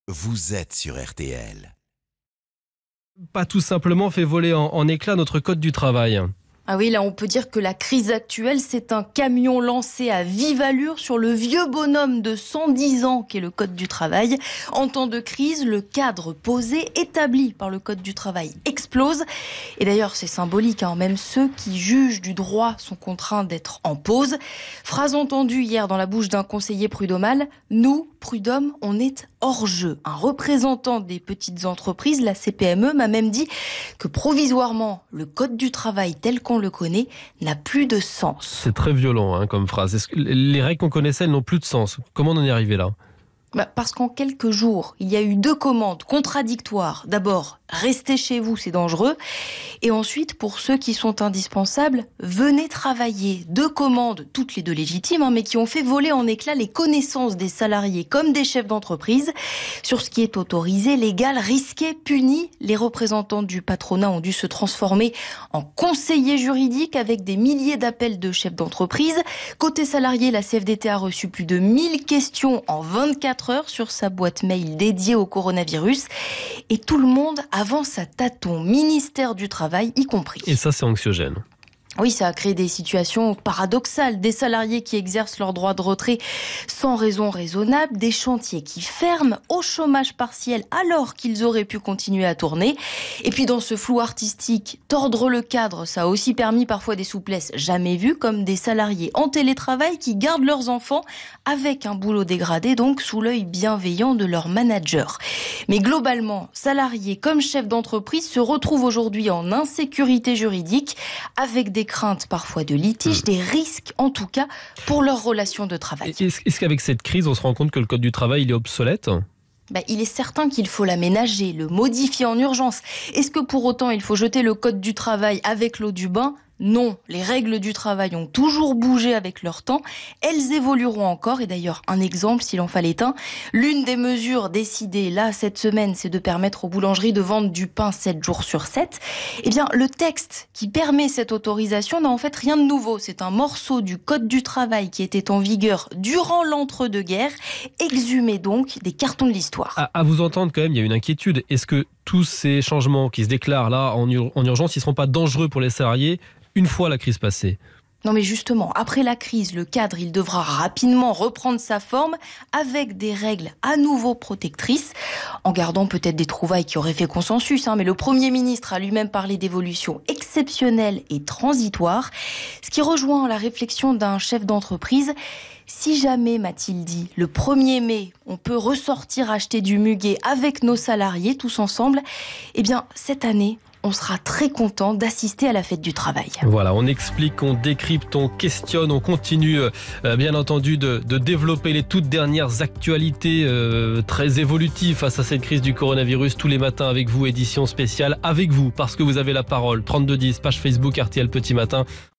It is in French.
vous êtes sur RTL. Pas tout simplement fait voler en éclats notre code du travail. Ah oui, là on peut dire que la crise actuelle, c'est un camion lancé à vive allure sur le vieux bonhomme de 110 ans qu'est le Code du travail. En temps de crise, le cadre posé, établi par le Code du travail, explose. Et d'ailleurs, c'est symbolique, même ceux qui jugent du droit sont contraints d'être en pause. Phrase entendue hier dans la bouche d'un conseiller prud'homal, nous, prud'hommes, on est hors jeu. Un représentant des petites entreprises, la CPME, m'a même dit que provisoirement, le Code du travail tel qu'on le connaît n'a plus de sens. C'est très violent comme phrase. Est-ce que les règles qu'on connaissait, elles n'ont plus de sens? Comment on en est arrivé là? Parce qu'en quelques jours, il y a eu 2 commandes contradictoires. D'abord, restez chez vous, c'est dangereux. Et ensuite, pour ceux qui sont indispensables, venez travailler. 2 commandes, toutes les 2 légitimes, mais qui ont fait voler en éclats les connaissances des salariés comme des chefs d'entreprise. Sur ce qui est autorisé, légal, risqué, puni, les représentants du patronat ont dû se transformer en conseillers juridiques avec des milliers d'appels de chefs d'entreprise. Côté salarié, la CFDT a reçu plus de 1000 questions en 24 heures sur sa boîte mail dédiée au coronavirus. Et tout le monde avance à tâtons, ministère du Travail y compris. Et ça, c'est anxiogène. Oui, ça a créé des situations paradoxales. Des salariés qui exercent leur droit de retrait sans raison raisonnable, des chantiers qui ferment au chômage partiel alors qu'ils auraient pu continuer à tourner. Et puis dans ce flou artistique, tordre le cadre, ça a aussi permis parfois des souplesses jamais vues, comme des salariés en télétravail qui gardent leurs enfants avec un boulot dégradé, donc sous l'œil bienveillant de leur manager. Mais globalement, salariés comme chefs d'entreprise se retrouvent aujourd'hui en insécurité juridique avec des craintes parfois de litige, des risques en tout cas pour leur relation de travail. Est-ce qu'avec cette crise, on se rend compte que le code du travail il est obsolète ? Il est certain qu'il faut l'aménager, le modifier en urgence. Est-ce que pour autant il faut jeter le code du travail avec l'eau du bain ? Non, les règles du travail ont toujours bougé avec leur temps. Elles évolueront encore. Et d'ailleurs, un exemple, s'il en fallait un. L'une des mesures décidées là cette semaine, c'est de permettre aux boulangeries de vendre du pain 7 jours sur 7. Eh bien, le texte qui permet cette autorisation n'a en fait rien de nouveau. C'est un morceau du Code du travail qui était en vigueur durant l'entre-deux-guerres, exhumé donc des cartons de l'histoire. À vous entendre quand même, il y a une inquiétude. Est-ce que tous ces changements qui se déclarent là en urgence, ils ne seront pas dangereux pour les salariés une fois la crise passée? Non mais justement, après la crise, le cadre, il devra rapidement reprendre sa forme avec des règles à nouveau protectrices, en gardant peut-être des trouvailles qui auraient fait consensus. Mais le Premier ministre a lui-même parlé d'évolution exceptionnelle et transitoire, ce qui rejoint la réflexion d'un chef d'entreprise. Si jamais, m'a-t-il dit, le 1er mai, on peut ressortir acheter du muguet avec nos salariés tous ensemble, eh bien cette année, on sera très content d'assister à la fête du travail. Voilà, on explique, on décrypte, on questionne, on continue bien entendu de développer les toutes dernières actualités très évolutives face à cette crise du coronavirus tous les matins avec vous, édition spéciale avec vous, parce que vous avez la parole. 3210, page Facebook RTL Petit Matin.